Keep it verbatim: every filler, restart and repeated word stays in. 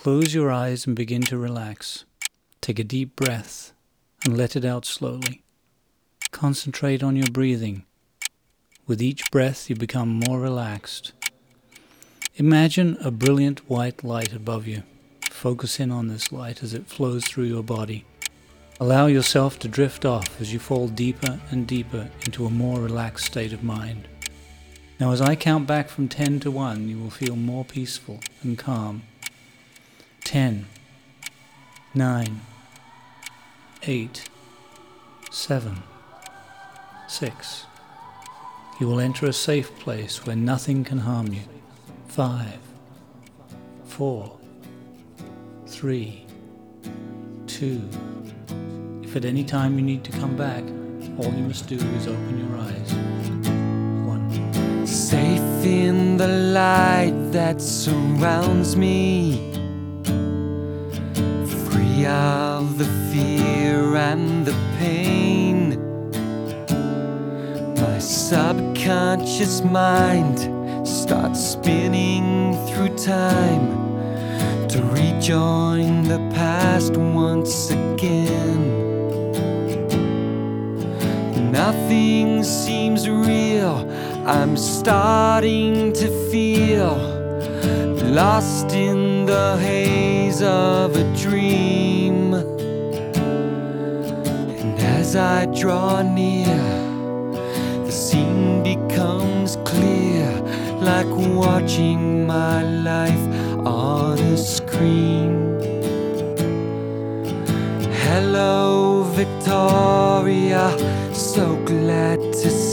Close your eyes and begin to relax. Take a deep breath and let it out slowly. Concentrate on your breathing. With each breath, you become more relaxed. Imagine a brilliant white light above you. Focus in on this light as it flows through your body. Allow yourself to drift off as you fall deeper and deeper into a more relaxed state of mind. Now, as I count back from ten to one, you will feel more peaceful and calm. ten, nine, eight, seven, six. You will enter a safe place where nothing can harm you. five, four, three, two. If at any time you need to come back, all you must do is open your eyes. one. Safe in the light that surrounds me, free of the fear and the pain. My subconscious mind starts spinning through time to rejoin the past once again. Nothing seems real, I'm starting to feel lost in the haze of a dream. And as I draw near, the scene becomes clear, like watching my life on a screen. Hello, Victoria, so glad to see